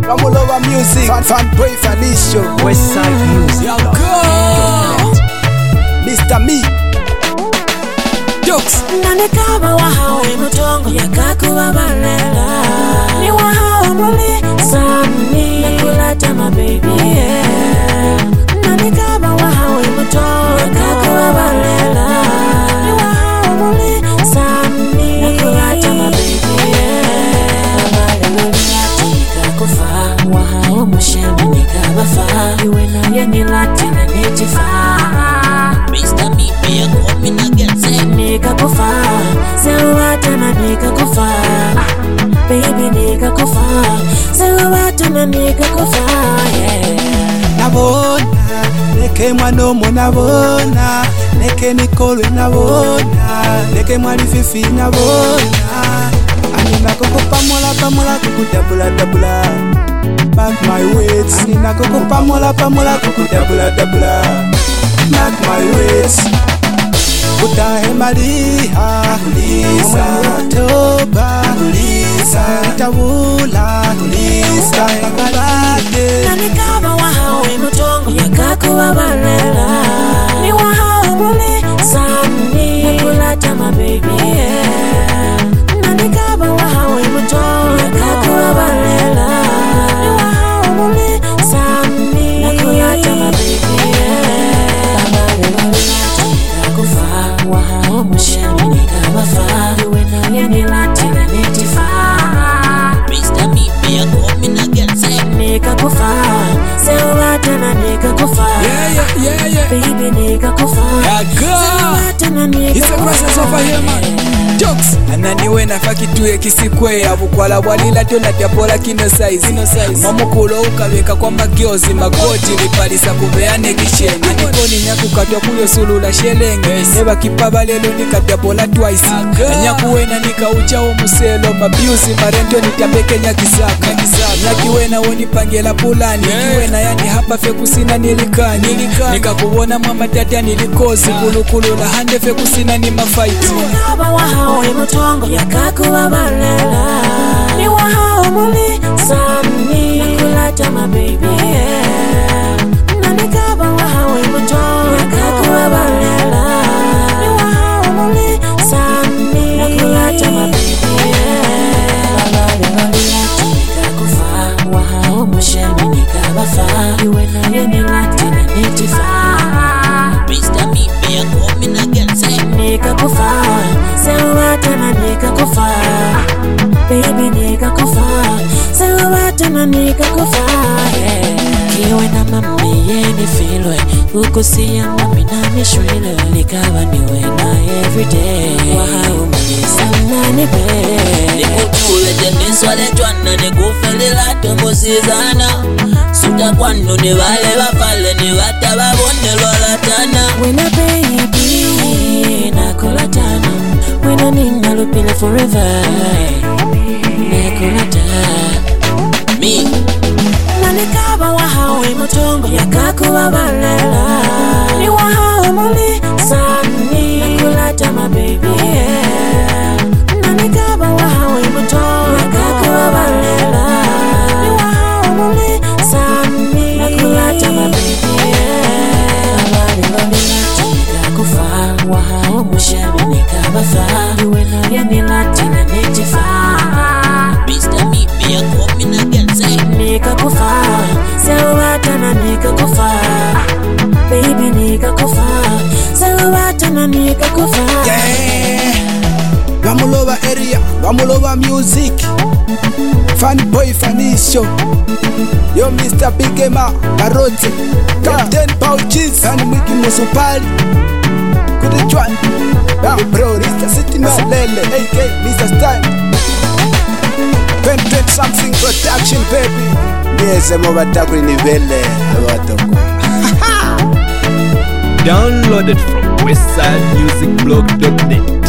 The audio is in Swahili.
Wamulova music, fanboy fanisho, Westside Music. Mr. Me Jokes. Nanikaba wahawe mutongo yakakuba balela ni wahawe muli sami nakulata my baby yeah. Nanikaba wahawe mutongo yakakuba balela ni wahawe muli sami nakulata my baby yeah. Balela nikakufa wahawe mushemi nikabafa iwe naye nilatina nitifa Mr. Me pia komi na getse Nigga kufa, sewata na nigga kufa. Baby nigga kufa, sewata na nigga kufa. Yeah. Nabona, neke mwanomo nabona, neke Nicole nabona, neke mwali Fifi nabona. Anina koko pamola kuku dabula. Back my weights. Anina koko pamola kuku dabula. Back my weights. Utahe maliha kulisa Toba kulisa Tawula kulisa Utahe Nanikaba wahawe mutongo yakakuba balela ni wahawe muli sami nakulata my baby yeah. Nanikaba wahawe mutongo yakakuba balela ni wahawe muli sami nakulata my baby yeah. Wahawe mushemi nikabafa iwe naye nilatina nitifa Mr. Me pia komi na getse nikakufa sewata na nikakufa Yeah. Baby nikakufa sewata na nikakufa. It's a process over here, man. Jokes. Ananiwe nafakituye kisikwe abukwala bwalila tona tyapola kino size mamukulo ukabeka kwa magyozi magoti lipalisa kubeane kisheni anikoni nyakukatwa kuyo sulula shelenge neba kipaba lelo nikatyapola twice nyakuwena nikauchawo muselo mabyuzi marento nitapeke nyakisaka nyakiwena wonipangela pulani kiwena yani hapa fe kusina nilikani nikakubona mwamatata nilikozi kulukulula hande fe kusina ni mafaiti Nanikaba wahawe mutongo yakakuba balela ni wahawe muli sami nakulata my baby yeah. Nanikaba wahawe mutongo yakakuba balela ni wahawe muli sami nakulata my baby yeah. Nikakufa wahawe mushemi nikabafa iwe naye nilatina nitifa Mr. Me pia komi na getse nikakufa sewata na nikakufa. Baby nikakufa sewata na nikakufa yeah. Kiwe na mami yeni filwe ukusiya mami na mishwile likaba niwe na everyday wahawe malisa na nipe Nikutule jeniswale twana nikufelila tumbusizana Suta kwanu ni wale wafale ni watababone lwalatana Wena baby nakulatana Wena nina lupile forever nakulatana Me Nanikaba wahawe mutongo yakakuba balela ni wahawe muli sami nakulata my baby yeah. Nanikaba wahawe mutongo yakakuba balela ni wahawe muli sami nakulata my baby yeah. Nikakufa wahawe mushemi nikabafa iwe naye nilatina nitifa Mr. Me pia komi na getse nikakufa sewata na nikakufa. Baby nikakufa sewata na nikakufa. Wamulova area, Wamulova music, fanboy fanisho. Yo Mr. Bigema, Barote, Captain Pouches, and Mickey Musupali. Kudichwan, bro, Mr. City Malele, AK, Mr. Stein. Penetrate something production, baby. Yes, I'm over talking in Vele. Downloaded from westsidemusicblog.net.